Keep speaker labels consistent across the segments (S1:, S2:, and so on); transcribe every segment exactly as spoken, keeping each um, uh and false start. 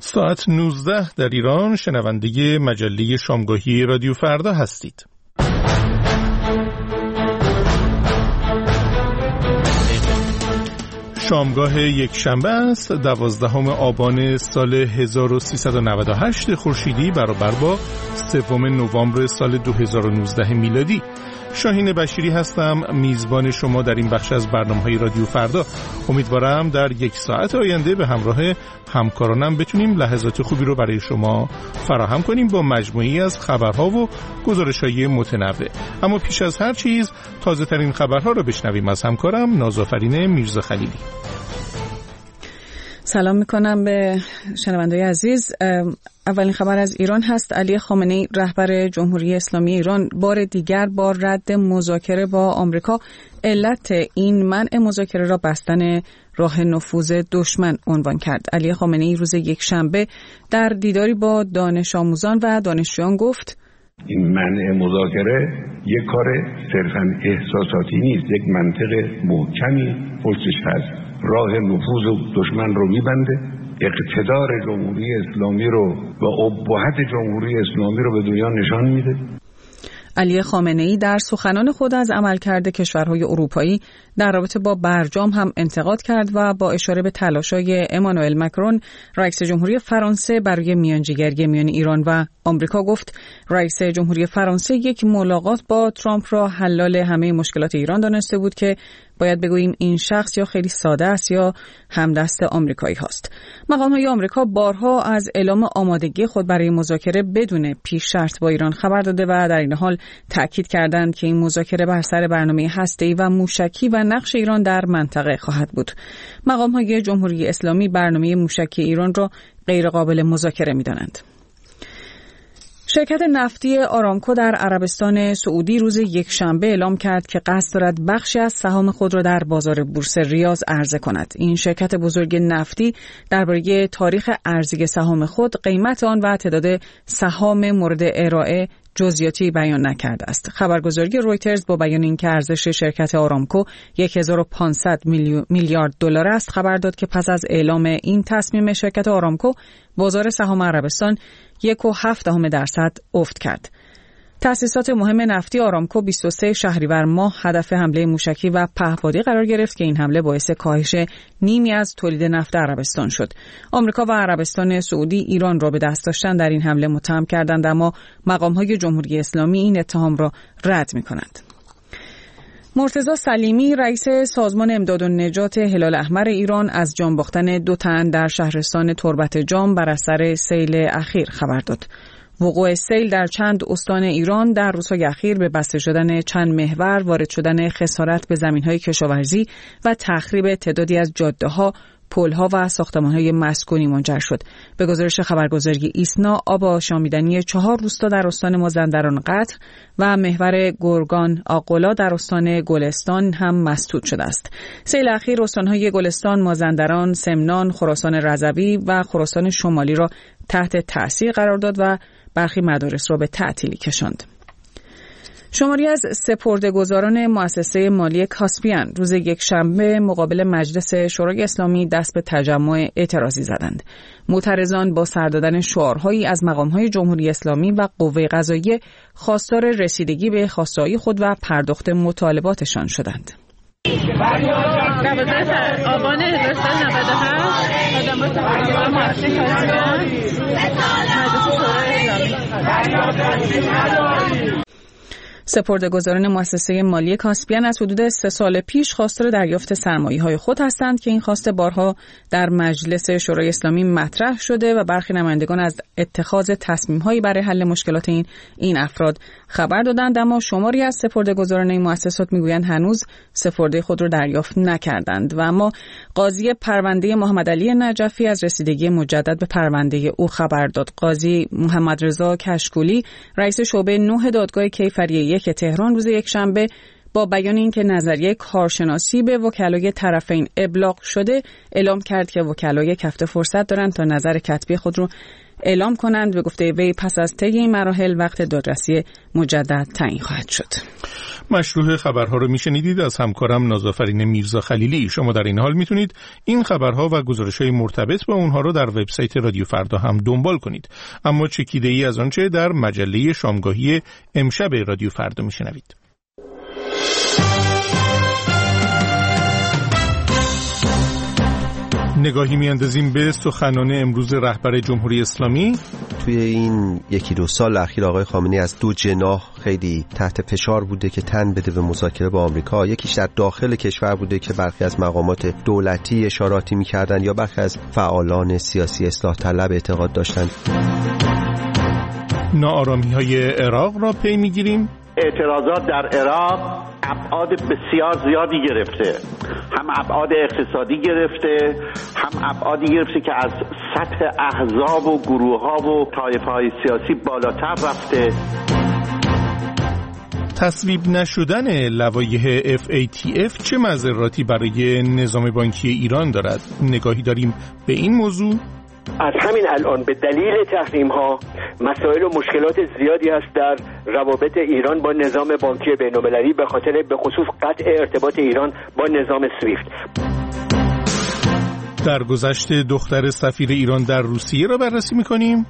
S1: ساعت نوزده در ایران، شنونده مجله شامگاهی رادیو فردا هستید. شامگاه یک شنبه است، دوازدهم آبان سال هزار و سیصد و نود و هشت خورشیدی برابر با سوم نوامبر سال دو هزار و نوزده میلادی. شاهین بشیری هستم، میزبان شما در این بخش از برنامه‌های رادیو فردا. امیدوارم در یک ساعت آینده به همراه همکارانم بتونیم لحظات خوبی رو برای شما فراهم کنیم با مجموعی از خبرها و گزارش‌های متنوع. اما پیش از هر چیز تازه‌ترین خبرها رو بشنویم از همکارم نازآفرین میرزا خلیلی.
S2: سلام میکنم به شنونده‌های عزیز. اولین خبر از ایران هست. علی خامنه‌ای رهبر جمهوری اسلامی ایران بار دیگر با رد مذاکره با آمریکا علت این منع مذاکره را بستن راه نفوذ دشمن عنوان کرد. علی خامنه‌ای روز یک شنبه در دیداری با دانش آموزان و دانشجویان گفت
S3: این منع مذاکره یک کار صرفاً احساساتی نیست، یک منطق محکمی پشتش هست. راه نفوذ دشمن رو میبنده، اقتدار جمهوری اسلامی رو و ابهت جمهوری اسلامی رو به دنیا نشان میده.
S2: علی خامنه‌ای در سخنان خود از عملکرد کشورهای اروپایی در رابطه با برجام هم انتقاد کرد و با اشاره به تلاش‌های امانوئل مکرون رئیس جمهوری فرانسه برای میانجیگری میان ایران و آمریکا گفت رئیس جمهوری فرانسه یک ملاقات با ترامپ را حلال همه مشکلات ایران دانسته بود که باید بگوییم این شخص یا خیلی ساده است یا همدست آمریکایی هاست. مقام‌های آمریکا بارها از اعلام آمادگی خود برای مذاکره بدون پیش شرط با ایران خبر داده و در این حال تأکید کردند که این مذاکره بر سر برنامه هسته‌ای و موشکی و نقش ایران در منطقه خواهد بود. مقام‌های جمهوری اسلامی برنامه موشکی ایران را غیر قابل مذاکره می‌دانند. شرکت نفتی آرامکو در عربستان سعودی روز یک شنبه اعلام کرد که قصد دارد بخشی از سهام خود را در بازار بورس ریاض عرضه کند. این شرکت بزرگ نفتی درباره تاریخ عرضه سهام خود، قیمت آن و تعداد سهام مورد ارائه جزئیاتی بیان نکرده است. خبرگزاری رویترز با بیان اینکه ارزش شرکت آرامکو هزار و پانصد میلیارد دلار است، خبر داد که پس از اعلام این تصمیم شرکت آرامکو، بازار سهام عربستان یک و هفت دهم درصد افت کرد. تأسیسات مهم نفتی آرامکو بیست و سوم شهریور ماه هدف حمله موشکی و پهپادی قرار گرفت که این حمله باعث کاهش نیمی از تولید نفت عربستان شد. آمریکا و عربستان سعودی ایران را به دست داشتن در این حمله متهم کردند، اما مقام‌های جمهوری اسلامی این اتهام را رد می‌کنند. مرتضی سلیمی رئیس سازمان امداد و نجات هلال احمر ایران از جان باختن دو تن در شهرستان تربت جام بر اثر سیل اخیر خبر داد. وقوع سیل در چند استان ایران در روزهای اخیر به بسته شدن چند محور، وارد شدن خسارت به زمین‌های کشاورزی و تخریب تعدادی از جاده‌ها، پل‌ها و ساختمان‌های مسکونی منجر شد. به گزارش خبرگزاری ایسنا، آب آشامیدنی چهار روستا در استان مازندران قطع و محور گرگان آقلا در استان گلستان هم مسدود شده است. سیل اخیر استان‌های گلستان، مازندران، سمنان، خراسان رضوی و خراسان شمالی را تحت تأثیر قرار داد و برخی مدارس را به تعطیلی کشاند. شماری از سپرده‌گذاران مؤسسه مالی کاسپیان روز یک شنبه مقابل مجلس شورای اسلامی دست به تجمع اعتراضی زدند. معترضان با سر دادن شعارهایی از مقام‌های جمهوری اسلامی و قوه قضاییه خواستار رسیدگی به خواسته‌های خود و پرداخت مطالباتشان شدند.
S4: دوازده آبان هزار و سیصد و نود و هشت آدم‌ها سپرده‌گذار مؤسسه کاسپیان مجلس شورای اسلامی.
S2: سپرده‌گذاران مؤسسه مالی کاسپیان از حدود سه سال پیش خواستار دریافت سرمایه‌های خود هستند که این خواسته بارها در مجلس شورای اسلامی مطرح شده و برخی نمایندگان از اتخاذ تصمیم‌هایی برای حل مشکلات این این افراد خبر دادند، اما شماری از سپرده‌گذاران این مؤسسات میگویند هنوز سپرده خود را دریافت نکردند. و اما قاضی پرونده محمد علی نجفی از رسیدگی مجدد به پرونده او خبر داد. قاضی محمد رضا کشکولی رئیس شعبه نه دادگاه کیفری یک تهران روز یک شنبه با بیان اینکه نظریه کارشناسی به وکلای طرفین ابلاغ شده، اعلام کرد که وکلای کفته فرصت دارند تا نظر کتبی خود رو اعلام کنند. به گفته وی پس از طی این مراحل وقت دادرسی مجدد تعیین خواهد شد.
S1: مشروح خبرها رو میشنیدید از همکارم نازآفرین میرزا خلیلی. شما در این حال میتونید این خبرها و گزارش‌های مرتبط با اونها رو در وبسایت رادیو فردا هم دنبال کنید. اما چکیده‌ای از آنچه در مجله شامگاهی امشب رادیو فردا میشنوید. نگاهی میاندازیم به سخنان امروز رهبر جمهوری اسلامی.
S5: توی این یکی دو سال اخیر آقای خامنه‌ای از دو جناح خیلی تحت فشار بوده که تن بده به مذاکره با آمریکا. یکیش در داخل کشور بوده که برخی از مقامات دولتی اشاراتی می‌کردند یا برخی از فعالان سیاسی اصلاح طلب اعتقاد داشتند.
S1: ناآرامی‌های عراق را پی می‌گیریم.
S6: اعتراضات در عراق ابعاد بسیار زیادی گرفته، هم ابعاد اقتصادی گرفته، هم ابعادی گرفته که از سطح احزاب و گروه‌ها و طایفه‌های سیاسی بالاتر رفته.
S1: تصویب نشدن لوایح اف ای تی اف چه مضراتی برای نظام بانکی ایران دارد؟ نگاهی داریم به این موضوع.
S7: از همین الان به دلیل تحریم ها مسائل و مشکلات زیادی هست در روابط ایران با نظام بانکی بین‌المللی به خاطر به خصوص قطع ارتباط ایران با نظام سویفت.
S1: در گذشته دختر سفیر ایران در روسیه را بررسی می‌کنیم.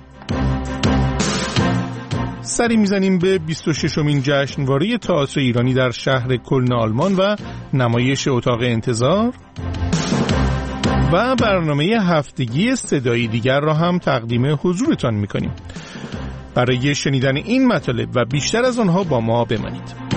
S1: سری میزنیم به بیست و ششمین جشنواره تئاتر ایرانی در شهر کلن آلمان و نمایش اتاق انتظار. و برنامه هفتگی صدایی دیگر را هم تقدیم حضورتان می‌کنیم. برای شنیدن این مطالب و بیشتر از آنها با ما بمانید.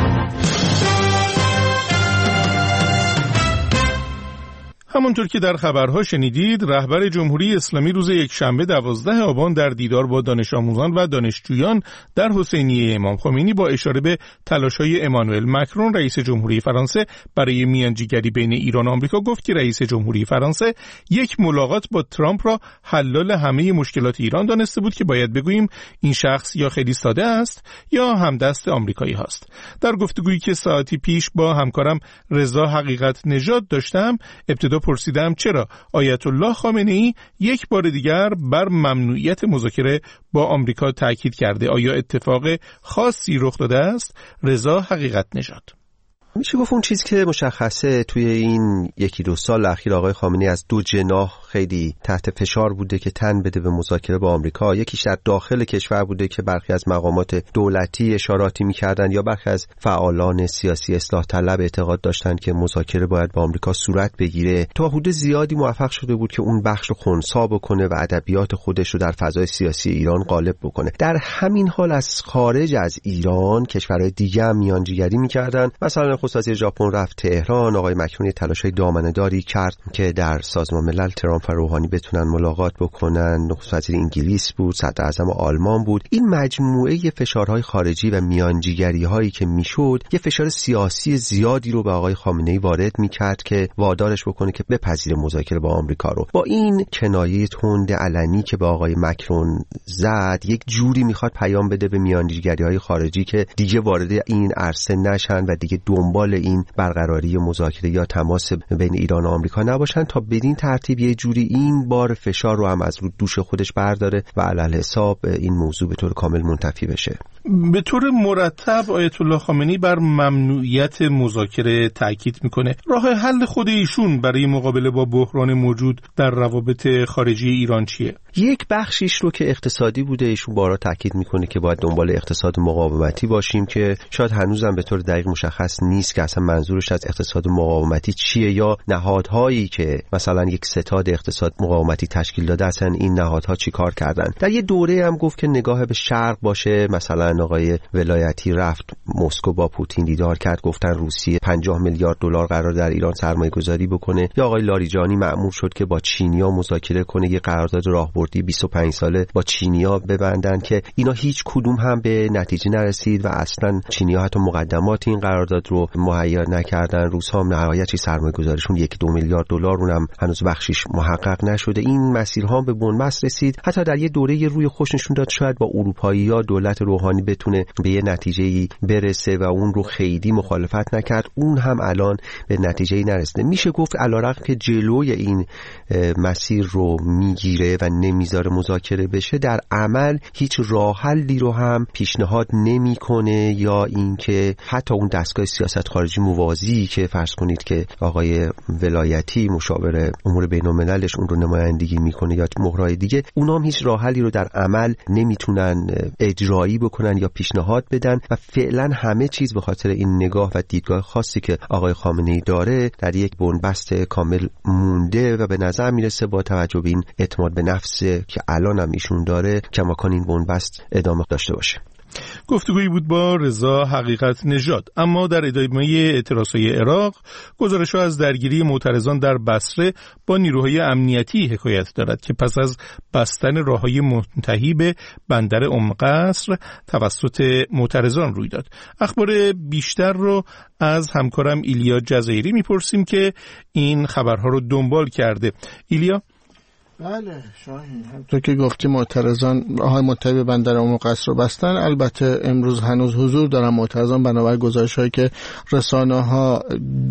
S1: همونطور که در خبرها شنیدید، رهبر جمهوری اسلامی روز یکشنبه دوازده آبان در دیدار با دانش آموزان و دانشجویان در حسینیه امام خمینی با اشاره به تلاش‌های امانوئل مکرون رئیس جمهوری فرانسه برای میانجیگری بین ایران و آمریکا گفت که رئیس جمهوری فرانسه یک ملاقات با ترامپ را حلال همه مشکلات ایران دانسته بود که باید بگوییم این شخص یا خیلی ساده است یا همدست آمریکایی هاست. در گفتگویی که ساعتی پیش با همکارم رضا حقیقت نژاد داشتم، ابتدا پرسیدم چرا آیت الله خامنه‌ای یک بار دیگر بر ممنوعیت مذاکره با آمریکا تاکید کرده. آیا اتفاق خاصی رخ داده است؟ رضا حقیقت نژاد:
S5: میشه گفت اون چیزی که مشخصه توی این یکی دو سال اخیر آقای خامنه‌ای از دو جناح خیلی تحت فشار بوده که تن بده به مذاکره با آمریکا. یکیش در داخل کشور بوده که برخی از مقامات دولتی اشاراتی می‌کردند یا برخی از فعالان سیاسی اصلاح طلب اعتقاد داشتند که مذاکره باید با آمریکا صورت بگیره. تا حدود زیادی موفق شده بود که اون بخش رو خنثی بکنه و ادبیات خودش رو در فضای سیاسی ایران غالب بکنه. در همین حال از خارج از ایران کشورهای دیگه هم میانجیگری می‌کردند. مثلا نخست وزیر ژاپن رفت تهران، آقای مکرون تلاش‌های دامنه‌داری کرد که در سازمان ملل ترامپ و روحانی بتونن ملاقات بکنن. نخست وزیر انگلیس بود، صدر اعظم آلمان بود. این مجموعه فشارهای خارجی و میانجیگری‌هایی که میشد، یه فشار سیاسی زیادی رو به آقای خامنه‌ای وارد میکرد که وادارش بکنه که بپذیره مذاکره با آمریکا رو. با این کنایه تند علنی که به آقای مکرون زد، یک جوری میخواد پیام بده به میانجیگری‌های خارجی که دیگه وارد این عرصه نشن و دیگه دنبال این برقراری مذاکره یا تماس بین ایران و آمریکا نباشن، تا بدین ترتیب یه جوری این بار فشار رو هم از رو دوش خودش برداره و علل حساب این موضوع به طور کامل منتفی بشه.
S1: به طور مرتب آیت الله خامنه‌ای بر ممنوعیت مذاکره تاکید میکنه. راه حل خود ایشون برای مقابله با بحران موجود در روابط خارجی ایران چیه؟
S5: یک بخشیش رو که اقتصادی بوده، ایشون بارها تاکید میکنه که باید دنبال اقتصاد مقاومتی باشیم که شاید هنوزم به طور دقیق مشخص نیست که اصلا منظورش از اقتصاد مقاومتی چیه، یا نهادهایی که مثلا یک ستاد اقتصاد مقاومتی تشکیل داده اصلا این نهادها چی کار کردن. در یه دوره هم گفت که نگاه به شرق باشه. مثلا آقای ولایتی رفت مسکو با پوتین دیدار کرد، گفتن روسیه پنجاه میلیارد دلار قرار در ایران سرمایه گذاری بکنه. یا آقای لاریجانی مأمور شد که با چینیا مذاکره کنه، یه قرارداد راهبردی بیست و پنج ساله با چینیا ببندن که اینا هیچ کدوم هم به نتیجه نرسید و اصلا چینیا حتی مقدمات این قرارداد رو مهیا نکردن. روس‌ها هم نهایت سرمایه‌گذاریشون یک دو میلیارد دلار اونم هنوز بخشیش محقق نشده. این مسیرها به بنبست رسید. حتی در یه دوره روی خوش نشون داد شاید با اروپایی‌ها دولت روحانی بتونه به یه نتیجه‌ای برسه و اون رو خیلی مخالفت نکرد. اون هم الان به نتیجه‌ای نرسیده. میشه گفت علیرغم که جلوی این مسیر رو میگیره و نمیذاره مذاکره بشه، در عمل هیچ راه حلی رو هم پیشنهاد نمیکنه، یا اینکه حتی اون دستگاه سیاست خارجی موازی که فرض کنید که آقای ولایتی مشاور امور بین‌المللش اون رو نمایندگی میکنه یا مهرای دیگه، اونا هم هیچ راه حلی رو در عمل نمیتونن اجرایی بکنن یا پیشنهاد بدن و فعلا همه چیز به خاطر این نگاه و دیدگاه خاصی که آقای خامنه‌ای داره در یک بنبست کامل مونده و به نظر میرسه با توجه به این اعتماد به نفس که الان هم ایشون داره کماکان این بنبست ادامه داشته باشه.
S1: گفتگویی بود با رضا حقیقت نژاد. اما در ادامه اعتراضهای عراق، گزارش‌ها از درگیری معترضان در بصره با نیروهای امنیتی حکایت دارد که پس از بستن راههای منتهی به بندر ام قصر توسط معترضان روی داد. اخبار بیشتر رو از همکارم ایلیا جزایری میپرسیم که این خبرها رو دنبال کرده. ایلیا؟
S8: بله شاهین، همونطور که گفتی معترضان راههای منتهی به بندر ام قصر رو بستن. البته امروز هنوز حضور دارن معترضان بنابر گزارش‌هایی که رسانه‌ها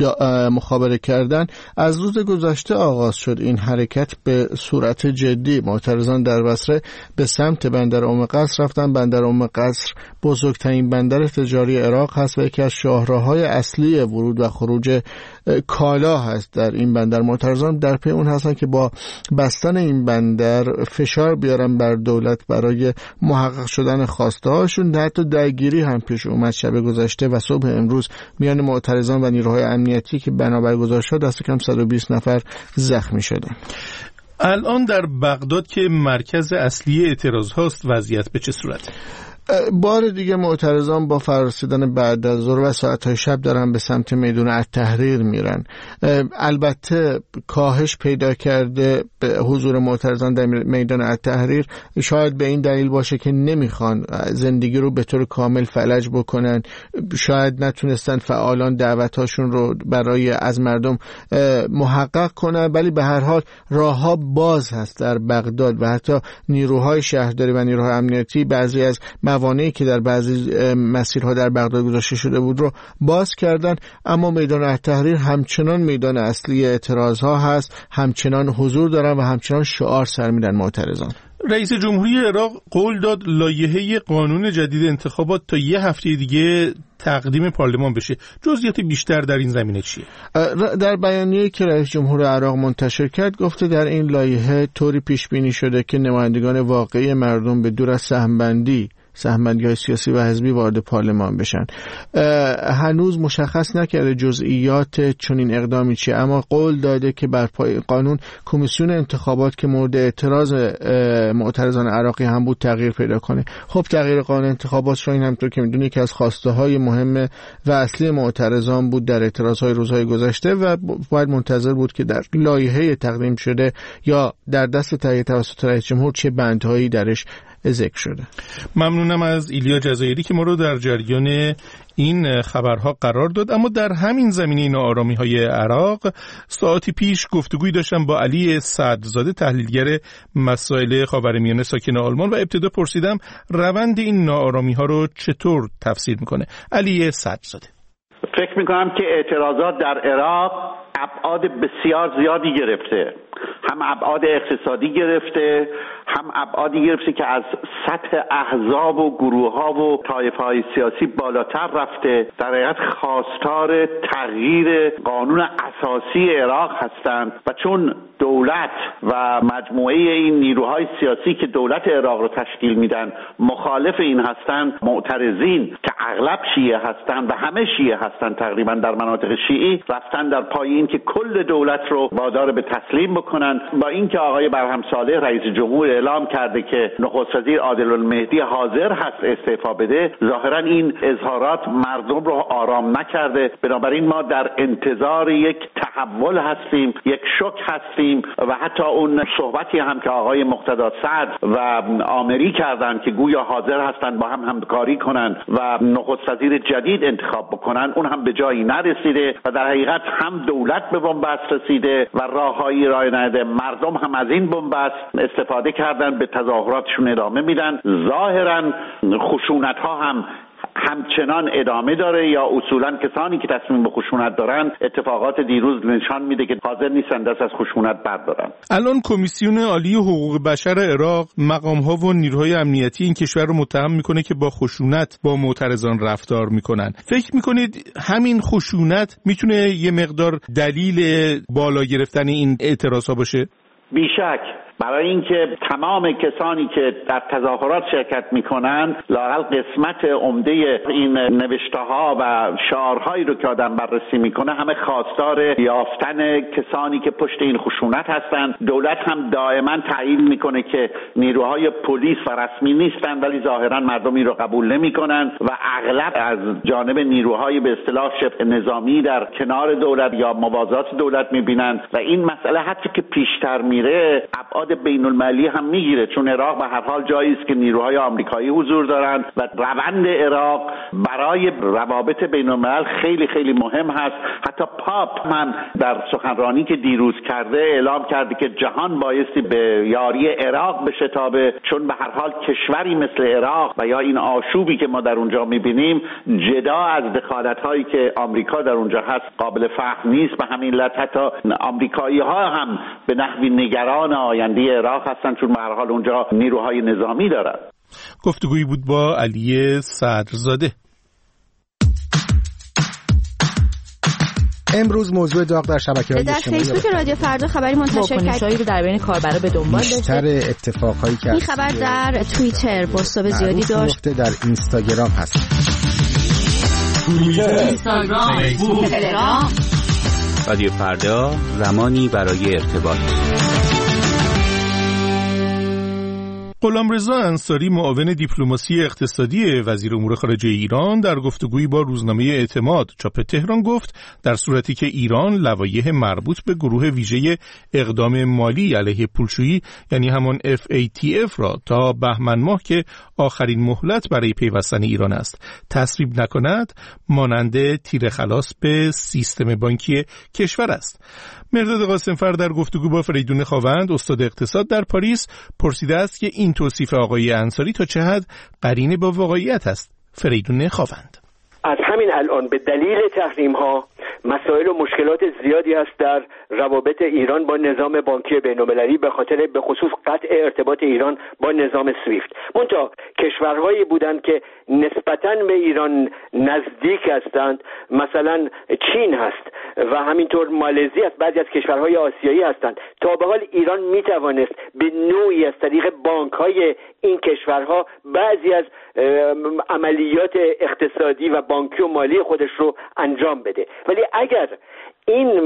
S8: مخابره کردن. از روز گذشته آغاز شد این حرکت به صورت جدی. معترضان در بصره به سمت بندر ام قصر رفتن. بندر ام قصر بزرگترین بندر تجاری عراق هست و یکی از شاهراه‌های اصلی ورود و خروج کالا هست در این بندر. معترضان در پی اون هستن که با بستن این بندر فشار بیارن بر دولت برای محقق شدن خواسته هاشون. حتی درگیری هم پیش اومد شب گذشته و صبح امروز میان معترضان و نیروهای امنیتی که بنابر گزارش‌ها دست کم صد و بیست نفر زخمی شدن.
S1: الان در بغداد که مرکز اصلی اعتراض هاست وضعیت به چه صورت؟
S8: بار دیگه معترضان با فرارسیدن بعد از ظهر و ساعت‌های شب دارن به سمت میدان التحریر میرن. البته کاهش پیدا کرده به حضور معترضان در میدان التحریر، شاید به این دلیل باشه که نمیخوان زندگی رو به طور کامل فلج بکنن. شاید نتونستن فعالان دعوتاشون رو برای از مردم محقق کنن، ولی به هر حال راهها باز هست در بغداد و حتی نیروهای شهرداری و نیروهای امنیتی بعضی از موانعی که در بعضی مسیرها در بغداد گذاشته شده بود رو باز کردن. اما میدان التحریر همچنان میدان اصلی اعتراضها هست، همچنان حضور دارن و همچنان شعار سر میدن معترضان.
S1: رئیس جمهوری عراق قول داد لایحه قانون جدید انتخابات تا یه هفته دیگه تقدیم پارلمان بشه. جزئیات بیشتر در این زمینه چیه؟
S8: در بیانیه‌ای که رئیس جمهور عراق منتشر کرد گفته در این لایحه طوری پیش بینی شده که نمایندگان واقعی مردم به دور از سهم‌بندی سهم‌بندی‌های سیاسی و حزبی وارد پارلمان بشن. هنوز مشخص نکرده جزئیات چنین اقدامی چیه، اما قول داده که بر پای قانون کمیسیون انتخابات که مورد اعتراض معترضان عراقی هم بود تغییر پیدا کنه. خب تغییر قانون انتخابات رو این همونطور که میدونی که از خواسته های مهم و اصلی معترضان بود در اعتراضهای روزهای گذشته و باید منتظر بود که در لایحه تقدیم شده یا در دست تهیه توسط رئیس جمهور چه بندهایی درش ذکر شده.
S1: ممنونم از ایلیا جزایری که ما رو در جریان این خبرها قرار داد. اما در همین زمینه ناآرامی‌های عراق ساعتی پیش گفتگویی داشتم با علی سعدزاده، تحلیلگر مسائل خاورمیانه ساکن آلمان، و ابتدا پرسیدم روند این ناآرامی‌ها رو چطور تفسیر میکنه. علی سعدزاده:
S6: فکر میکنم که اعتراضات در عراق ابعاد بسیار زیادی گرفته، هم ابعاد اقتصادی گرفته، هم ابعادی گرفته که از سطح احزاب و گروه ها و طایفه های سیاسی بالاتر رفته. در حقیقت خواستار تغییر قانون اساسی عراق هستند و چون دولت و مجموعه این نیروهای سیاسی که دولت عراق رو تشکیل میدن مخالف این هستند، معترضین که اغلب شیعه هستند و همه شیعه هستند تقریبا در مناطق شیعی رفتن در پای این اینکه کل دولت رو وادار به تسلیم بکنن. با اینکه آقای برهم صالح رئیس جمهور اعلام کرده که نخست وزیر عادل المهدی حاضر هست استعفا بده، ظاهرا این اظهارات مردم رو آرام نکرده. بنابراین ما در انتظار یک تحول هستیم، یک شوک هستیم و حتی اون صحبتی هم که آقای مقتدی سعد و آمری کردن که گویا حاضر هستن با هم همکاری کنن و نخست وزیر جدید انتخاب بکنن، اون هم به جایی نرسیده و در حقیقت هم دولت به بنبست رسیده و راههایی راه نده. مردم هم از این بنبست استفاده کردن، به تظاهراتشون ادامه میدن. ظاهرا خشونت ها هم همچنان ادامه داره یا اصولا کسانی که تصمیم به خشونت دارن، اتفاقات دیروز نشان میده که حاضر نیستن دست از خشونت بردارن.
S1: الان کمیسیون عالی حقوق بشر عراق مقام‌ها و نیروهای امنیتی این کشور رو متهم میکنه که با خشونت با معترضان رفتار میکنن. فکر میکنید همین خشونت میتونه یه مقدار دلیل بالا گرفتن این اعتراضا باشه؟
S6: بیشک، برای اینکه تمام کسانی که در تظاهرات شرکت میکنن لااقل قسمت عمده این نوشته‌ها و شعارهایی رو که آدم بررسی میکنه همه خواستار یافتن کسانی که پشت این خشونت هستن. دولت هم دائما تایید میکنه که نیروهای پلیس و رسمی نیستن، ولی ظاهرا مردمی رو قبول نمیکنن و اغلب از جانب نیروهای به اصطلاح شبه نظامی در کنار دولت یا موازات دولت میبینن و این مسئله حتی که پیشتر میره ابعاد بین المللی هم میگیره، چون عراق به هر حال جایی است که نیروهای آمریکایی حضور دارن و روند عراق برای روابط بین الملل خیلی خیلی مهم هست. حتی پاپ هم در سخنرانی که دیروز کرده اعلام کرده که جهان بایستی به یاری عراق بشتابه، چون به هر حال کشوری مثل عراق و یا این آشوبی که ما در اونجا میبینیم جدا از دخالت‌هایی که آمریکا در اونجا هست قابل فهم نیست. به همین علت حتی آمریکایی‌ها هم به نحوی نگران آینده عراق هستن، چون به هر حال اونجا نیروهای نظامی دارن.
S1: گفتگویی بود با علی صدرزاده.
S5: امروز موضوع داغ در شبکه‌های اجتماعی
S9: در فیسبوک رادیو فردا خبری منتشر کرد رو در بین کاربرا به دنبال داشت.
S5: بیشتر اتفاقایی که
S9: این خبر در توییتر بازتاب زیادی داشت.
S5: در اینستاگرام هست.
S10: توییتر، اینستاگرام، فیسبوک، تلگرام. رادیو فردا، زمانی برای ارتباط.
S1: غلامرضا انصاری معاون دیپلماسی اقتصادی وزیر امور خارجه ایران در گفتگویی با روزنامه اعتماد چاپ تهران گفت در صورتی که ایران لوایح مربوط به گروه ویژه اقدام مالی علیه پولشویی یعنی همان اف ای تی اف را تا بهمن ماه که آخرین مهلت برای پیوستن ایران است تصویب نکند، مانند تیر خلاص به سیستم بانکی کشور است. مرداد قاسمفر در گفتگو با فریدون خاوند استاد اقتصاد در پاریس پرسیده است که این توصیف آقای انصاری تا چه حد قرینه با واقعیت است. فریدون خاوند:
S7: از همین الان به دلیل تحریم ها مسائل و مشکلات زیادی هست در روابط ایران با نظام بانکی بین‌المللی به خاطر به خصوص قطع ارتباط ایران با نظام سویفت. منتها کشورهایی بودند که نسبتاً به ایران نزدیک هستند، مثلا چین هست و همینطور مالزی است، بعضی از کشورهای آسیایی هستند. تا به حال ایران میتوانست به نوعی از طریق بانک‌های این کشورها بعضی از عملیات اقتصادی و بانکی و مالی خودش رو انجام بده، ولی اگر این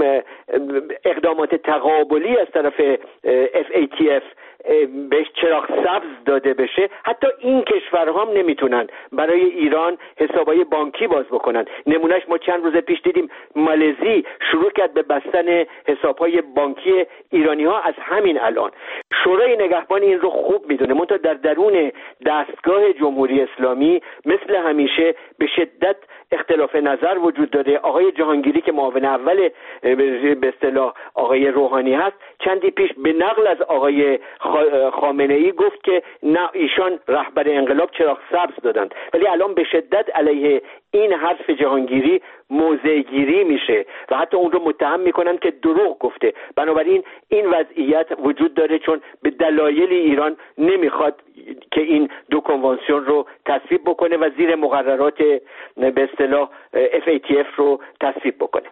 S7: اقدامات تقابلی از طرف اف ای تی اف بهش چراغ سبز داده بشه، حتی این کشورها هم نمیتونن برای ایران حسابای بانکی باز بکنن. نمونهش ما چند روز پیش دیدیم مالزی شروع کرد به بستن حسابهای بانکی ایرانی ها از همین الان. شورای نگهبان این رو خوب میدونه، منتها در درون دستگاه جمهوری اسلامی مثل همیشه به شدت اختلاف نظر وجود داره. آقای جهانگیری که معاون اول به اصطلاح آقای روحانی هست چندی پیش به نقل از آقای خامنه ای گفت که نه ایشان رهبر انقلاب چراغ سبز دادند، ولی الان به شدت علیه این حرف جهانگیری موضع گیری میشه و حتی اون رو متهم میکنن که دروغ گفته. بنابراین این وضعیت وجود داره چون به دلایلی ایران نمیخواد که این دو کنوانسیون رو تصویب بکنه و زیر مقررات به اصطلاح اف ای تی اف رو تصویب بکنه.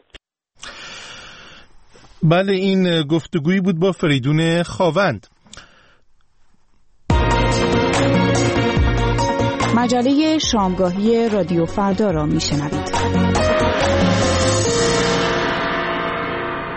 S1: بله، این گفتگویی بود با فریدون خاوند.
S2: مجله شامگاهی رادیو فردا را میشنوید.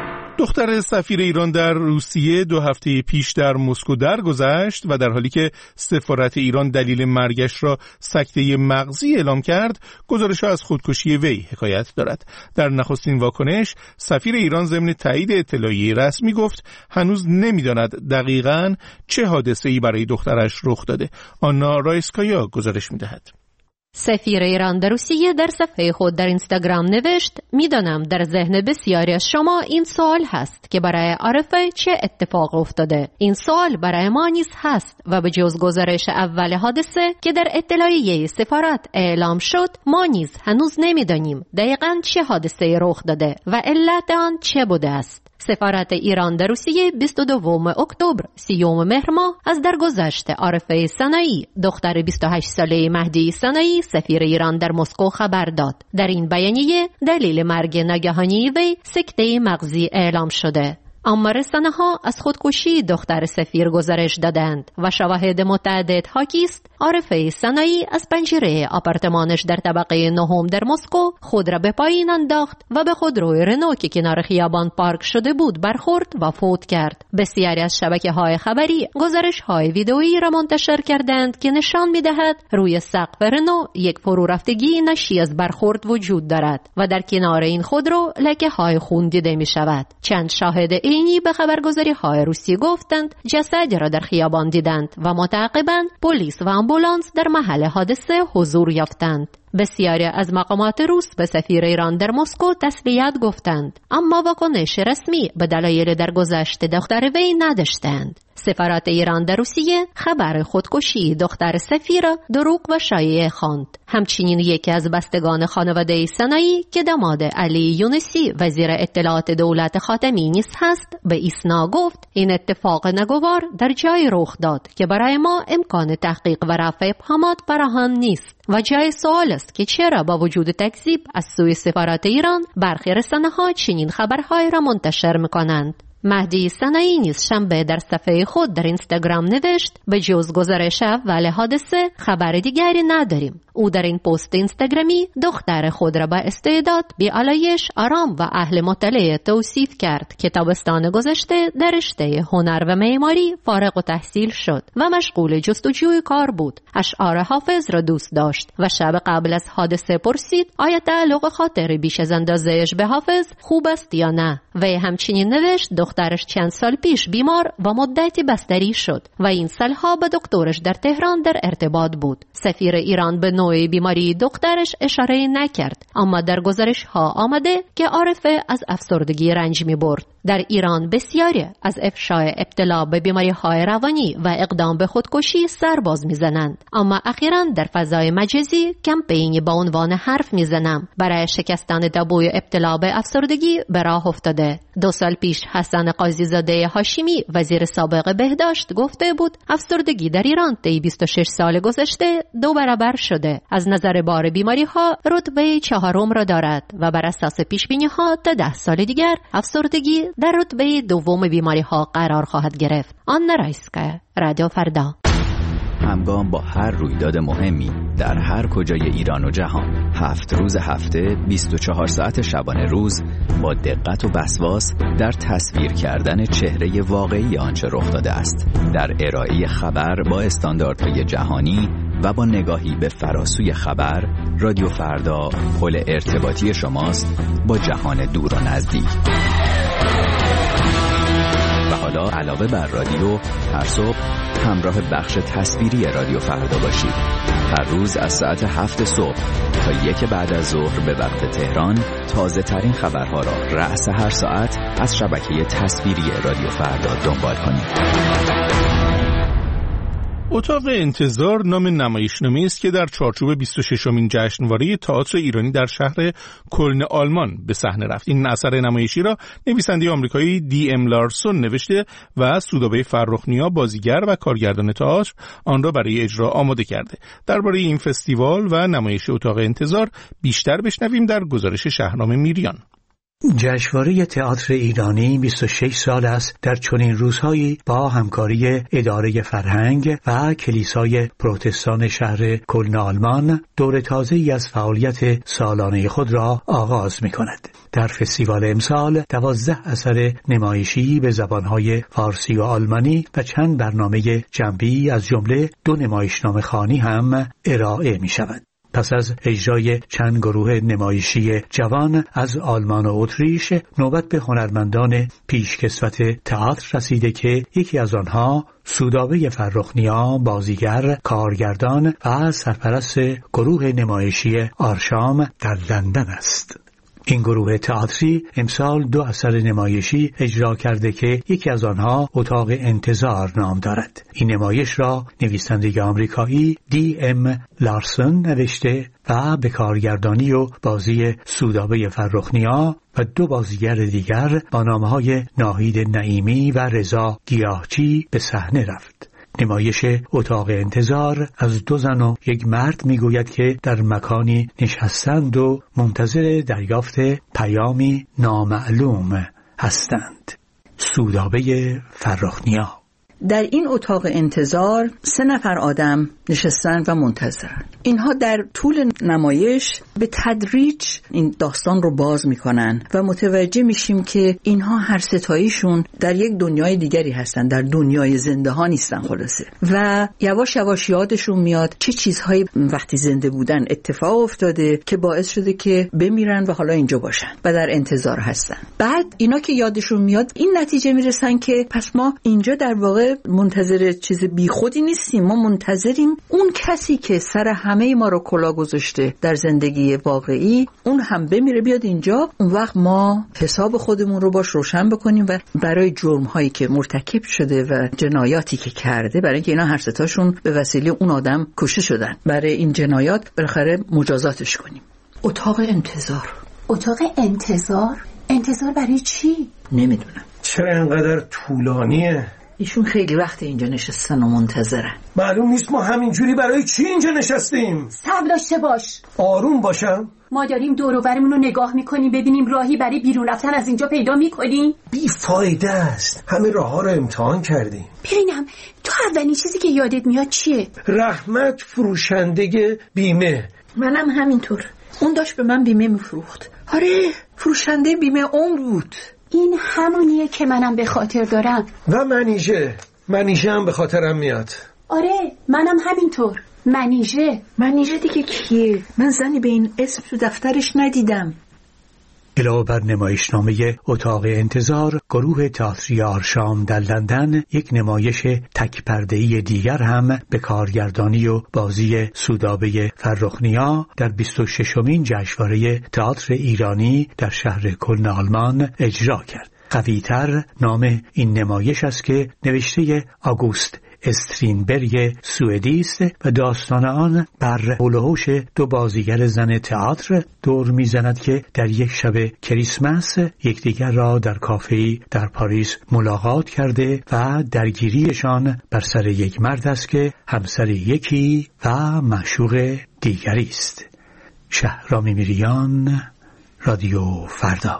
S1: دختر سفیر ایران در روسیه دو هفته پیش در مسکو درگذشت و در حالی که سفارت ایران دلیل مرگش را سکته مغزی اعلام کرد، گزارش‌ها از خودکشی وی حکایت دارد. در نخستین واکنش سفیر ایران ضمن تایید اطلاعیه رسمی گفت هنوز نمی‌داند دقیقاً چه حادثه‌ای برای دخترش رخ داده. آنا رایسکایا گزارش می‌دهد.
S11: سفیر ایران در روسیه در صفحه خود در اینستاگرام نوشت: میدانم در ذهن بسیاری از شما این سوال هست که برای عارفه چه اتفاق افتاده. این سوال برای ما نیز هست و به جز گزارش اول حادثه که در اطلاعیه سفارت اعلام شد، ما نیز هنوز نمیدانیم دقیقاً چه حادثه رخ داده و علت آن چه بوده است. سفارت ایران در روسیه بیست و دوم اکتبر سیوم مهر ماه از درگذشت عارفه سنایی، دختر بیست و هشت ساله مهدی سنایی، سفیر ایران در مسکو خبر داد. در این بیانیه دلیل مرگ ناگهانی وی سکته مغزی اعلام شده. اما رسانه‌ها از خودکشی دختر سفیر گزارش دادند و شواهد متعدد حاکی است عارفه سنایی از پنجره آپارتمانش در طبقه نهم در مسکو خود را به پایین انداخت و به خودروی رنو که کنار خیابان پارک شده بود برخورد و فوت کرد. بسیاری از شبکه‌های خبری گزارش‌های ویدئویی را منتشر کردند که نشان می‌دهد روی سقف رنو یک فرورفتگی ناشی از برخورد وجود دارد و در کنار این خودرو لکه‌های خون دیده می‌شود. چند شاهد اینی به خبرگزاری‌های روسی گفتند جسدی را در خیابان دیدند و متعاقباً پلیس و آمبولانس در محل حادثه حضور یافتند. بسیاری از مقامات روس به سفیر ایران در مسکو تسلیت گفتند، اما واکنش رسمی به دلایل درگذشت دختر وی نداشتند. سفارت ایران در روسیه خبر خودکشی دختر سفیر دروغ و شایعه خواند. همچنین یکی از بستگان خانواده سنایی که داماد علی یونسی وزیر اطلاعات دولت خاتمی نیز هست به ایسنا گفت این اتفاق ناگوار در جای رخ داد که برای ما امکان تحقیق و رفع ابهامات فراهم نیست و جای سوال است که چرا با وجود تکذیب از سوی سفارت ایران برخی رسانه‌ها چنین خبرهای را منتشر می‌کنند. مهدی سنایی نیز شنبه در صفحه خود در اینستاگرام نوشت به جز گزارش اول حادثه خبر دیگری نداریم. او در این پست اینستاگرامی دختر خود را با استعداد، بی‌آلایش، آرام و اهل مطالعه توصیف کرد که تابستان گذشته در رشته هنر و معماری فارغ التحصیل شد و مشغول جستجوی کار بود. اشعار حافظ را دوست داشت و شب قبل از حادثه پرسید آیا تعلق خاطر بیش از اندازه‌اش به حافظ خوب است یا نه. و همچنین نوشت دخترش چند سال پیش بیمار و مدتی بستری شد و این سالها با دکترش در تهران در ارتباط بود. سفیر ایران به نوع بیماری دخترش اشاره نکرد، اما در گزارش ها آمده که عارفه از افسردگی رنج می برد. در ایران بسیاری از افشای ابتلا به بیماری های روانی و اقدام به خودکشی سرباز میزنند، اما اخیراً در فضای مجازی کمپینی با عنوان حرف میزنم برای شکستن تابوی ابتلا به افسردگی به راه افتاده. دو سال پیش حسن قاضی زاده هاشمی وزیر سابق بهداشت گفته بود افسردگی در ایران طی بیست و شش سال گذشته دو برابر شده. از نظر بار بیماری ها رتبه چهارم را دارد و بر اساس پیش بینی ها تا ده سال دیگر افسردگی در رتبه دوم بیماری ها قرار خواهد گرفت. آنا رایسکایا، رادیو فردا.
S12: همگام با هر رویداد مهمی در هر کجای ایران و جهان، هفت روز هفته، بیست و چهار ساعت شبانه روز، با دقت و وسواس در تصویر کردن چهره واقعی آنچه رخ داده است، در ارائه خبر با استانداردهای جهانی و با نگاهی به فراسوی خبر، رادیو فردا پل ارتباطی شماست با جهان دور و نزدیک. و حالا علاوه بر رادیو، هر صبح همراه بخش تصویری رادیو فردا باشید. هر روز از ساعت هفت صبح تا یک بعد از ظهر به وقت تهران تازه ترین خبرها را رأس هر ساعت از شبکه تصویری رادیو فردا دنبال کنید.
S1: اتاق انتظار نام نمایشنامه‌ای است که در چارچوب بیست و ششمین جشنواره تئاتر ایرانی در شهر کلن آلمان به صحنه رفت. این اثر نمایشی را نویسنده آمریکایی دی ام لارسون نوشته و سودابه فرخ‌نیا بازیگر و کارگردان تئاتر آن را برای اجرا آماده کرده. درباره این فستیوال و نمایش اتاق انتظار بیشتر بشنویم در گزارش شهرام میریان.
S13: جشنواره تئاتر ایرانی بیست و شش سال است در چنین روزهایی با همکاری اداره فرهنگ و کلیسای پروتستان شهر کلن آلمان دور تازه‌ای از فعالیت سالانه خود را آغاز می‌کند. در فستیوال امسال دوازده اثر نمایشی به زبان‌های فارسی و آلمانی و چند برنامه جنبی از جمله دو نمایشنامه خوانی هم ارائه می‌شود. پس از اجرای چند گروه نمایشی جوان از آلمان و اتریش، نوبت به هنرمندان پیشکسوت تئاتر رسیده که یکی از آنها سودابه فرخنیا، بازیگر، کارگردان و سرپرست گروه نمایشی آرشام در لندن است. این گروه تئاتری امسال دو اثر نمایشی اجرا کرده که یکی از آنها اتاق انتظار نام دارد. این نمایش را نویسنده آمریکایی دی ام لارسن نوشته و به کارگردانی و بازی سودابه فرخنیا و دو بازیگر دیگر با نامهای ناهید نعیمی و رضا گیاهچی به صحنه رفت. نمایش اتاق انتظار از دو زن و یک مرد میگوید که در مکانی نشستند و منتظر دریافت پیامی نامعلوم هستند. سودابه فرخنیا.
S14: در این اتاق انتظار سه نفر آدم نشستن و منتظرن. اینها در طول نمایش به تدریج این داستان رو باز میکنن و متوجه میشیم که اینها هر ستاییشون در یک دنیای دیگری هستن، در دنیای زنده ها نیستن خلاصه. و یواش یواش یادشون میاد چه چیزهایی وقتی زنده بودن اتفاق افتاده که باعث شده که بمیرن و حالا اینجا باشن و در انتظار هستن. بعد اینا که یادشون میاد این نتیجه میرسن که پس ما اینجا در واقع منتظر چیز بی خودی نیستیم، ما منتظریم اون کسی که سر همه ما رو کلا گذاشته در زندگی واقعی اون هم بمیره بیاد اینجا. اون وقت ما حساب خودمون رو باش روشن بکنیم و برای جرم هایی که مرتکب شده و جنایاتی که کرده، برای اینکه اینا هر سه تاشون به وسیله اون آدم کشته شدن، برای این جنایات بالاخره مجازاتش کنیم. اتاق انتظار.
S15: اتاق انتظار؟ انتظار برای چی؟
S14: نمیدونم.
S16: چرا اینقدر طولانیه؟
S14: ایشون خیلی وقت اینجا نشستن و منتظرن.
S16: معلوم نیست ما همینجوری برای چی اینجا نشستیم.
S15: صبر داشته باش.
S16: آروم باشم.
S15: ما داریم دور و برمون رو نگاه میکنیم ببینیم راهی برای بیرون رفتن از اینجا پیدا میکنیم.
S16: بی فایده است. همه راه ها رو امتحان کردیم.
S15: ببینم تو اولین چیزی که یادت میاد چیه؟
S16: رحمت فروشنده بیمه.
S14: منم همینطور. اون داشت به من بیمه میفروخت. آره فروشنده بیمه عمر بود.
S15: این همونیه که منم به خاطر دارم.
S16: و منیژه منیژه هم به خاطرم میاد.
S15: آره منم همینطور. منیژه
S14: منیژه دیگه کیه؟ من زنی به این اسم تو دفترش ندیدم.
S13: علاوه بر نمایشنامه اتاق انتظار، گروه تئاتری آرشام در لندن یک نمایش تک پرده‌ای دیگر هم به کارگردانی و بازی سودابه فرخنیا در بیست و ششمین جشنواره تئاتر ایرانی در شهر کلن آلمان اجرا کرد. قوی‌تر نام این نمایش است که نوشته آگوست استرینبرگ سوئدی است و داستان آن بر حول و حوش دو بازیگر زن تئاتر دور میزند که در یک شب کریسمس یکدیگر را در کافه‌ای در پاریس ملاقات کرده و درگیریشان بر سر یک مرد است که همسر یکی و معشوق دیگری است. شهرام میریان، رادیو فردا.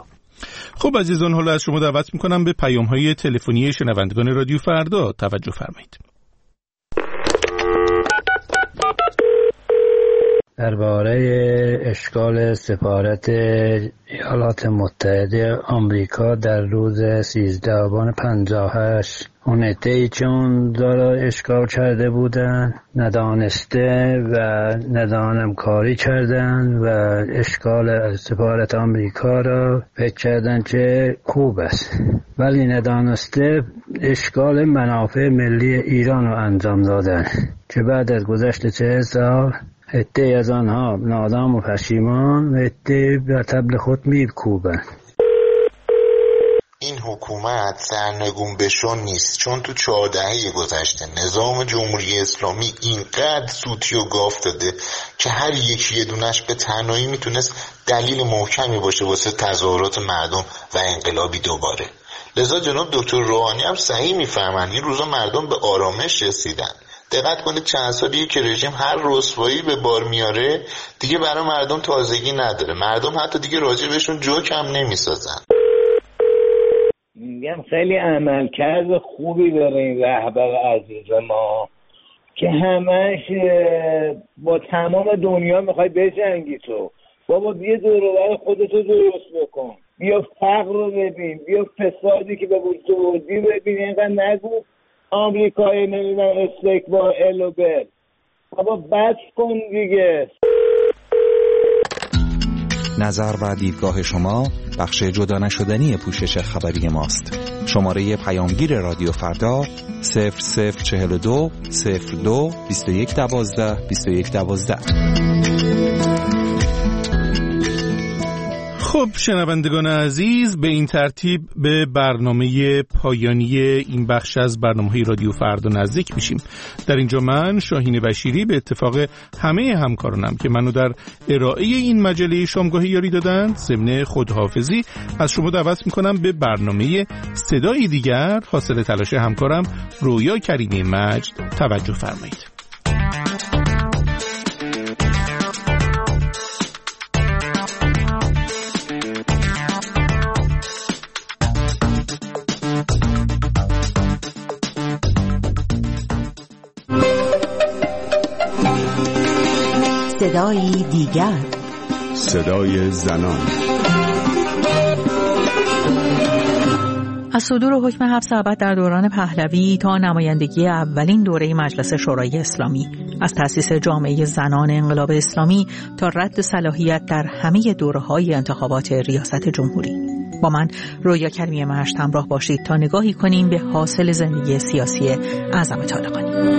S1: خب عزیزان، حالا از شما دعوت میکنم به پیام‌های تلفنی شنوندگان رادیو فردا توجه فرمایید.
S17: درباره اشغال سفارت ایالات متحده آمریکا در روز سیزده آبان پنجاه و هشت اون عده‌ای چون دارا اشغال کرده بودن ندانسته و ندانم کاری کردن و اشغال سفارت آمریکا را فکر کردن که خوب است، ولی ندانسته اشغال منافع ملی ایران را انجام دادن که بعد از گذشت چه سال عده‌ای از آنها نادام و پشیمان و عده‌ای بر طبل خود می‌کوبند.
S18: این حکومت سرنگون بشون نیست، چون تو چهار دهه گذشته نظام جمهوری اسلامی اینقدر سوتی و گاف داده که هر یکی یه دونش به تنهایی میتونست دلیل محکمی باشه واسه تظاهرات مردم و انقلابی دوباره. لذا جناب دکتر روحانی هم صحیح میفهمن این روزا مردم به آرامش رسیدن. دقت کنید چند سالیه که رژیم هر رسوایی به بار میاره دیگه برای مردم تازگی نداره، مردم حتی دیگه راجع بهشون جوک هم نمیسازن.
S19: میگم خیلی عملکرد خوبی داره این رهبر عزیز ما که همش با تمام دنیا میخوای بجنگی. تو بابا بیا دور و بر خودتو درست بکن، بیا فقر رو ببین، بیا فسادی که به وجود آوردی ببین. اینقدر نگو آمریکایی نمیدونم استکبار الو بل، بابا بس کن دیگه.
S20: نظر و دیدگاه شما بخش جدا نشدنی پوشش خبری ماست. شماره پیامگیر رادیو فردا صفر صفر چهل و دو صفر دو بیست و یک دوازده بیست و یک دوازده.
S1: خب شنوندگان عزیز، به این ترتیب به برنامه پایانی این بخش از برنامه‌های رادیو فردا نزدیک میشیم. در اینجا من شاهین بشیری به اتفاق همه همکارانم که منو در ارائه این مجله شامگاهی یاری دادند ضمن خداحافظی از شما دعوت میکنم به برنامه صدای دیگر حاصل تلاش همکارم رویا کریمی مجد توجه فرمایید.
S21: صدای دیگر،
S22: صدای زنان.
S23: از صدور حکم حبس ابد در دوران پهلوی تا نمایندگی اولین دوره مجلس شورای اسلامی، از تأسیس جامعه زنان انقلاب اسلامی تا رد صلاحیت در همه دوره‌های انتخابات ریاست جمهوری، با من رویا کریمی مشت همراه باشید تا نگاهی کنیم به حاصل زندگی سیاسی اعظم طالقانی.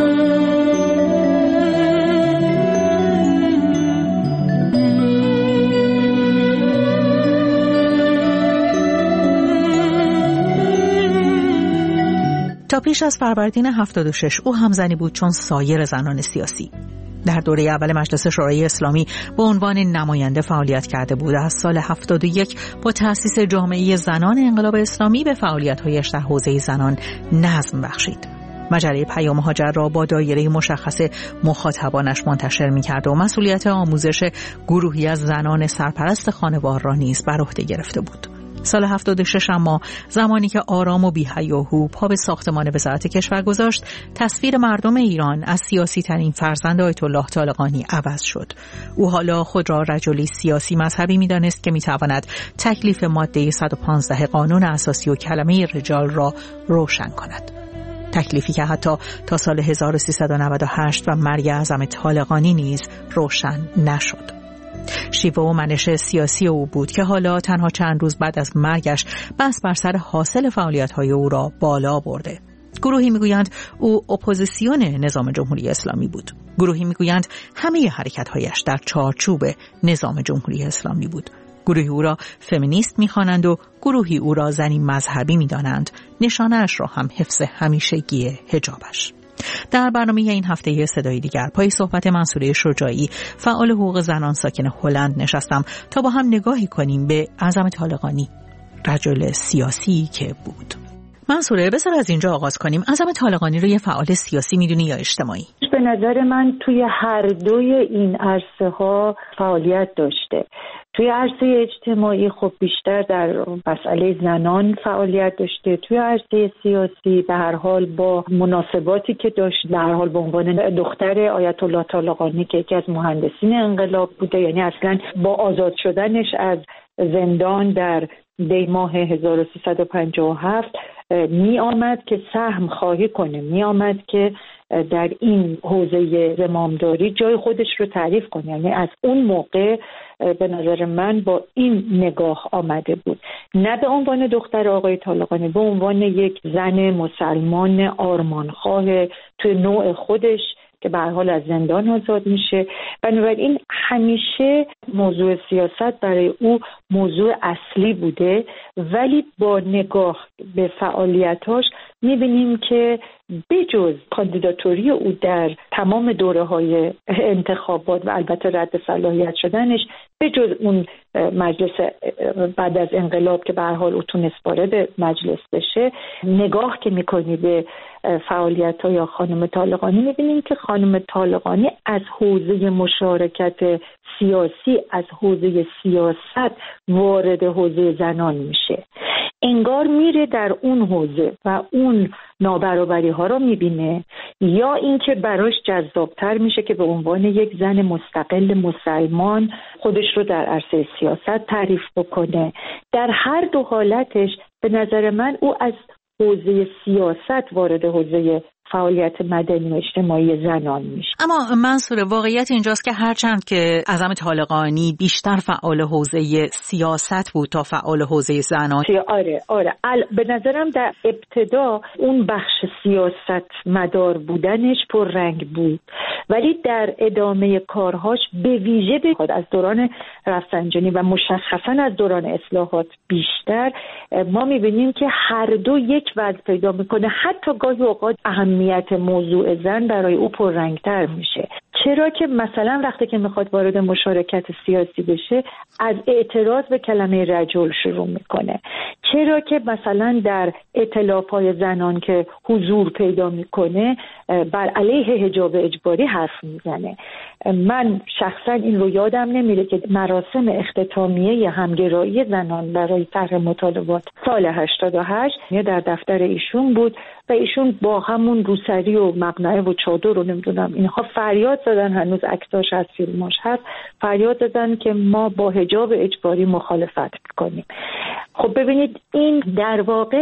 S23: تا پیش از فروردین هفتاد و شش او هم زنی بود چون سایر زنان سیاسی. در دوره اول مجلس شورای اسلامی به عنوان نماینده فعالیت کرده بود. از سال هفتاد و یک با تأسیس جامعه زنان انقلاب اسلامی به فعالیت‌هایش در حوزه زنان نظم بخشید. مجله پیام هاجر را با دایره مشخص مخاطبانش منتشر می‌کرد و مسئولیت آموزش گروهی از زنان سرپرست خانوار را نیز بر عهده گرفته بود. سال هفتاد و شش اما زمانی که آرام و بی‌هیاهو پا به ساختمان وزارت کشور گذاشت، تصویر مردم ایران از سیاسی ترین فرزند آیت الله طالقانی عوض شد. او حالا خود را رجلی سیاسی مذهبی می‌دانست که می‌تواند تکلیف ماده صد و پانزده قانون اساسی و کلمه رجال را روشن کند. تکلیفی که حتی تا سال هزار و سیصد و نود و هشت و مرگ اعظم طالقانی نیز روشن نشد. شیوه و منش سیاسی او بود که حالا تنها چند روز بعد از مرگش بس بر سر حاصل فعالیت‌های او را بالا برده. گروهی میگویند او اپوزیسیون نظام جمهوری اسلامی بود. گروهی میگویند همه حرکت‌هایش در چارچوب نظام جمهوری اسلامی بود. گروهی او را فمینیست می‌خوانند و گروهی او را زنی مذهبی می‌دانند. نشانه‌اش را هم حفظ همیشگی حجابش. در برنامه این هفته صدای دیگر پای صحبت منصوره شجاعی، فعال حقوق زنان ساکن هلند نشستم تا با هم نگاهی کنیم به اعظم طالقانی، رجل سیاسی که بود. منصوره، بذار از اینجا آغاز کنیم. اعظم طالقانی رو یه فعال سیاسی میدونی یا اجتماعی؟
S24: به نظر من توی هر دوی این عرصه ها فعالیت داشته. توی عرصه اجتماعی خب بیشتر در مسئله زنان فعالیت داشته. توی عرصه سیاسی به هر حال با مناسباتی که داشت، به هر حال به عنوان دختر آیت الله طالقانی که یکی از مهندسین انقلاب بوده، یعنی اصلا با آزاد شدنش از زندان در دی ماه هزار و سیصد و پنجاه و هفت می آمد که سهم خواهی کنه، می آمد که در این حوزه زمامداری جای خودش رو تعریف کنه. یعنی از اون موقع به نظر من با این نگاه آمده بود، نه به عنوان دختر آقای طالقانی، به عنوان یک زن مسلمان آرمانخواه توی نوع خودش که به هر حال از زندان آزاد میشه. بنابراین همیشه موضوع سیاست برای او موضوع اصلی بوده، ولی با نگاه به فعالیتاش میبینیم که بجز کاندیداتوری او در تمام دوره‌های انتخابات و البته رد صلاحیت شدنش، بجز اون مجلس بعد از انقلاب که به هر حال او تونست وارد مجلس بشه، نگاه که میکنی به فعالیت‌های یا خانم طالقانی میبینیم که خانم طالقانی از حوزه مشارکت سیاسی، از حوزه سیاست وارد حوزه زنان میشه. انگار میره در اون حوزه و اون نابرابری ها رو میبینه، یا اینکه براش جذابتر میشه که به عنوان یک زن مستقل مسلمان خودش رو در عرصه سیاست تعریف بکنه. در هر دو حالتش به نظر من او از حوزه سیاست وارد حوزه فعالیت مدنی و اجتماعی زنان میشه.
S23: اما منصور، واقعیت اینجاست که هرچند که اعظم طالقانی بیشتر فعال حوزه سیاست بود تا فعال حوزه زنان.
S24: آره آره ال... به نظرم در ابتدا اون بخش سیاست مدار بودنش پر رنگ بود، ولی در ادامه کارهاش به ویژه به از دوران رفسنجانی و مشخصا از دوران اصلاحات بیشتر ما میبینیم که هر دو یک وضع پیدا میکنه. حتی گاهی اوقات اهمیت موضوع زن برای او پررنگتر میشه. چرا که مثلا وقتی که میخواد وارد مشارکت سیاسی بشه از اعتراض به کلمه رجل شروع میکنه. چرا که مثلا در ائتلاف‌های زنان که حضور پیدا میکنه بر علیه حجاب اجباری حرف میزنه. من شخصا این رو یادم نمیره که مراسم اختتامیه همگرایی زنان برای طرح مطالبات سال هشتاد و هشت در دفتر ایشون بود و ایشون با همون روسری و مقنعه و چادر رو نمیدونم اینها فریاد زدن، هنوز عکساش هست، فیلماش هست، فریاد زدن که ما با حجاب اجباری مخالفت میکنیم. خب ببینید این در واقع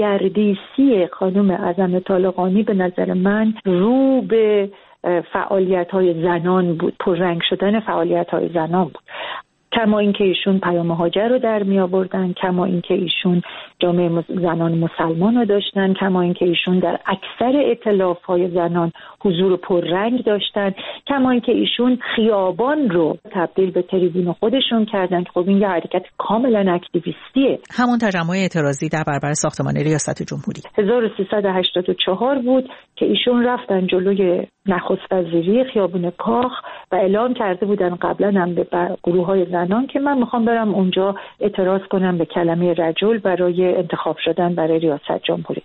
S24: دگردیسی خانم اعظم طالقانی به نظر من رو به فعالیت‌های زنان بود، پررنگ شدن فعالیت‌های زنان بود. کما اینکه ایشون پیام هاجر رو در می آوردن، کما اینکه ایشون جامعه زنان مسلمان رو داشتن، کما اینکه ایشون در اکثر ائتلاف‌های زنان حضور پررنگ داشتن، کما اینکه ایشون خیابان رو تبدیل به تریبون خودشون کردن که خب این یه حرکت کاملا اکتیویستیه.
S23: همون تجمع اعتراضی در برابر ساختمان ریاست جمهوری
S24: هزار و سیصد و هشتاد و چهار بود که ایشون رفتن جلوی نخست وزیری خیابون کاخ و اعلام کرده بودن قبلا هم به گروه‌های زنان که من میخوام برم اونجا اعتراض کنم به کلمه رجل برای انتخاب شدن برای ریاست جمهوری.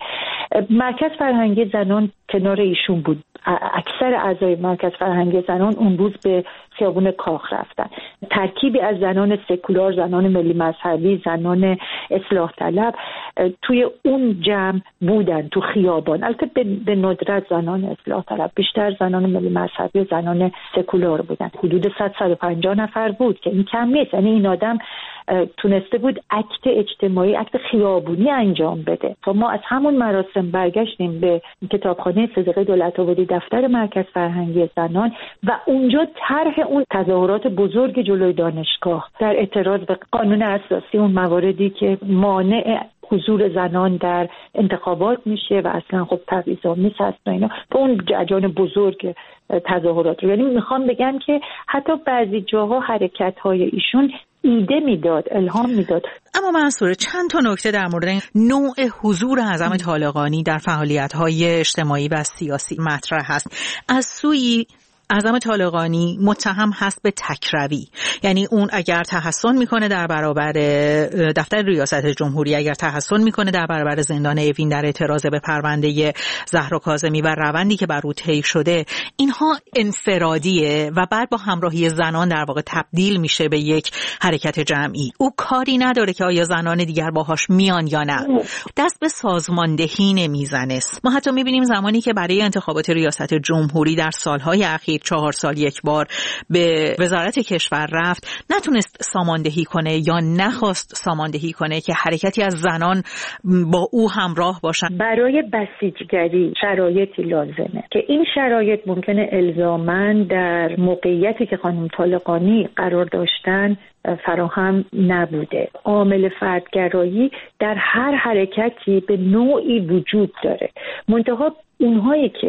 S24: مرکز فرهنگی زنان کنار ایشون بود. اکثر اعضای مرکز فرهنگی زنان اون روز به خیابون کاخ رفتن. ترکیبی از زنان سکولار، زنان ملی مذهبی، زنان اصلاح طلب توی اون جمع بودن تو خیابان. البته به ندرت زنان اصلاح طلب، بیشتر زنان ملی مذهبی و زنان سکولار بودن. حدود صد تا صد و پنجاه نفر بود که این کم نیست. یعنی این آدم تونسته بود اکت اجتماعی، اکت خیابونی انجام بده. تا ما از همون مراسم برگشتیم به کتابخانه صدیقه دولت‌آبادی، دفتر مرکز فرهنگی زنان، و اونجا طرح اون تظاهرات بزرگ جلوی دانشگاه در اعتراض به قانون اساسی، اون مواردی که مانع حضور زنان در انتخابات میشه و اصلا خب تبعیض‌آمیز هست و اینا، به اون جریان بزرگ تظاهرات رو. یعنی میخوام بگم که حتی بعضی جاها حرکت‌های ایشون ایده میداد، الهام میداد.
S23: اما منصور، چند تا نکته در مورد نوع حضور اعظم طالقانی در فعالیت‌های اجتماعی و سیاسی مطرح هست. از سوی اعظم طالقانی متهم هست به تکروی، یعنی اون اگر تحسن میکنه در برابر دفتر ریاست جمهوری، اگر تحسن میکنه در برابر زندان اوین در اعتراض به پرونده زهرا کاظمی و روندی که بر او طی شده، اینها انفرادیه و بعد با همراهی زنان در واقع تبدیل میشه به یک حرکت جمعی. او کاری نداره که آیا زنان دیگر باهاش میان یا نه، دست به سازماندهی نمیزنه. ما حتی میبینیم زمانی که برای انتخابات ریاست جمهوری در سالهای اخیر چهار سال یک بار به وزارت کشور رفت، نتونست ساماندهی کنه یا نخواست ساماندهی کنه که حرکتی از زنان با او همراه باشن.
S24: برای بسیجگری شرایطی لازمه که این شرایط ممکنه الزاماً در موقعیتی که خانم طالقانی قرار داشتن فراهم نبوده. عامل فردگرایی در هر حرکتی به نوعی وجود داره، منتها اونهایی که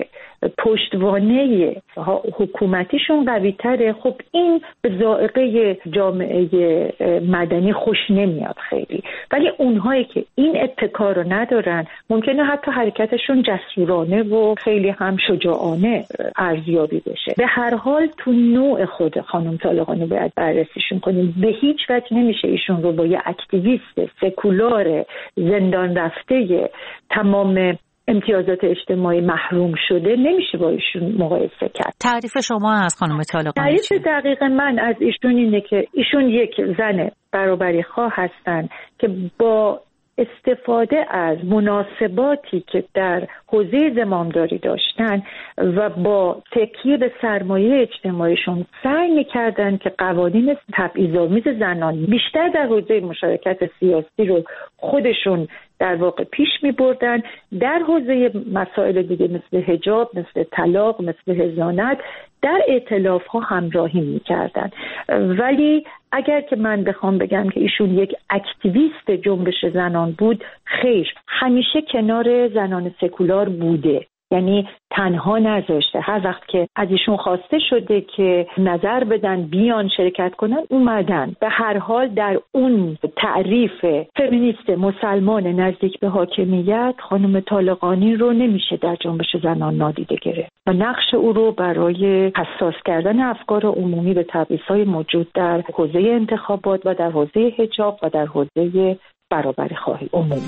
S24: پشتوانه حکومتیشون قوی تره، خب این به ذائقه جامعه مدنی خوش نمیاد خیلی. ولی اونهایی که این اتکا رو ندارن ممکنه حتی حرکتشون جسورانه و خیلی هم شجاعانه ارزیابی بشه. به هر حال تو نوع خود خانم طالقانی باید بررسیشون کنیم. به هیچ وجه نمیشه ایشون رو با یه اکتیویست سکولار زندان رفته تمام امتیازات اجتماعی محروم شده نمیشه با ایشون مقایسه کرد.
S23: تعریف شما از خانم طالقانی
S24: تعریف دقیق من از ایشون اینه که ایشون یک زن برابری خواه هستن که با استفاده از مناسباتی که در حوزه زمامداری داشتن و با تکیه به سرمایه اجتماعیشون سعی می‌کردن که قوانین تبعیض‌آمیز زنان بیشتر در حوزه مشارکت سیاسی رو خودشون در واقع پیش می‌بردن، در حوزه مسائل دیگه مثل حجاب، مثل طلاق، مثل حضانت در ائتلاف‌ها همراهی می‌کردن. ولی اگر که من بخوام بگم که ایشون یک اکتیویست جنبش زنان بود، خیر، همیشه کنار زنان سکولار بوده، یعنی تنها نذاشته. هر وقت که از ایشون خواسته شده که نظر بدن بیان شرکت کنن اومدن. به هر حال در اون تعریف فمینیست مسلمان نزدیک به حاکمیت خانم طالقانی رو نمیشه در جنبش زنان نادیده گرفت و نقش او رو برای حساس کردن افکار عمومی به تبعیض‌های موجود در حوزه انتخابات و در حوزه حجاب و در حوزه برابری خواهی عمومی.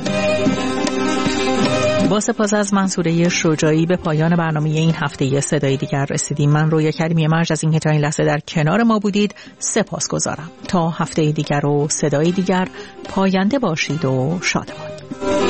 S23: با سپاس از منصوره شجاعی به پایان برنامه این هفته صدای دیگر رسیدیم. من رویا کریمی مرج از اینکه تا این لحظه در کنار ما بودید سپاسگزارم. تا هفته دیگر و صدای دیگر پاینده باشید و شادمان.